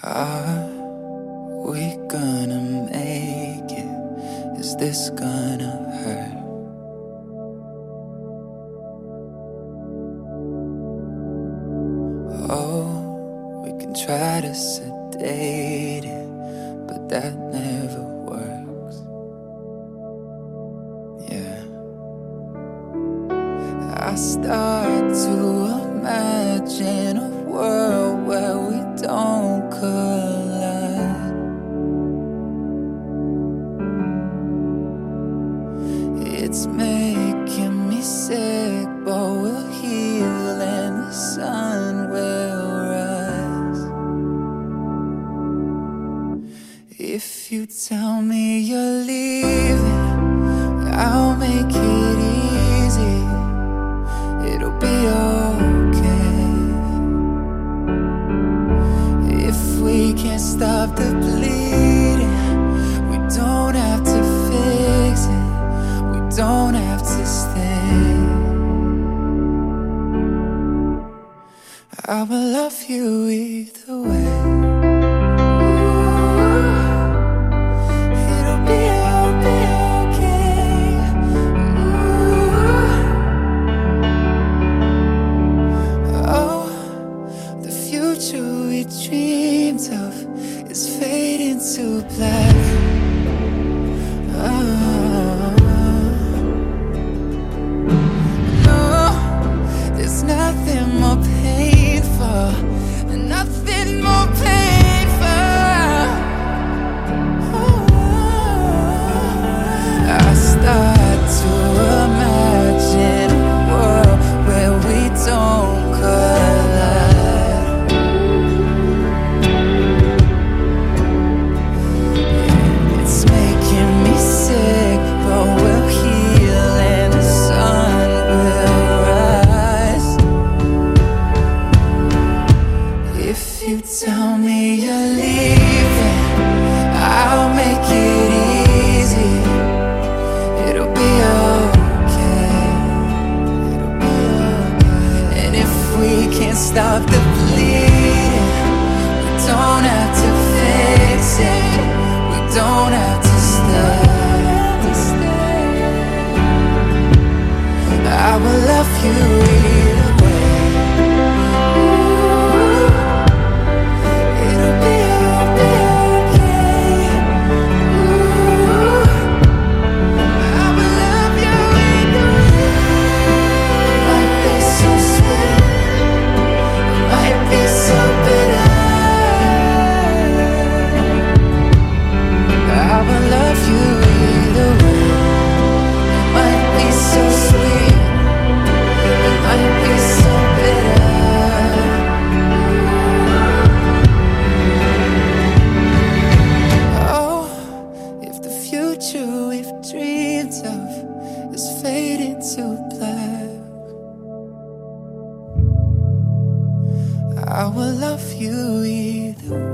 Are we gonna make it? Is this gonna hurt? Oh, we can try to sedate it, but that never works. Yeah, I start to imagine a world where we don't collide. It's making me sick, but we'll heal and the sun will rise. If you tell me you're leaving, I'll make it easy. It'll be okay. If we can't stop the bleeding, we don't have to fix it. We don't have to stay. I will love you either way. It'll be okay. Oh, the future we dreamed of is fading to black. There's nothing more painful, nothing more painful. I start to imagine a world where we don't collide. It's making me sick, but we'll heal and the sun will rise. If you tell me you're leaving, I'll make it easy. It'll be okay. It'll be okay. And if we can't stop the bleeding, we don't have to fix it. We don't have to stay. I will love you either way. It'll be okay. I will love you either way. It might be so sweet, it might be so bitter. I will love you either way. It might be so sweet, it might be so bitter. Oh, if the future we've dreamed of is fading to black, I will love you either way.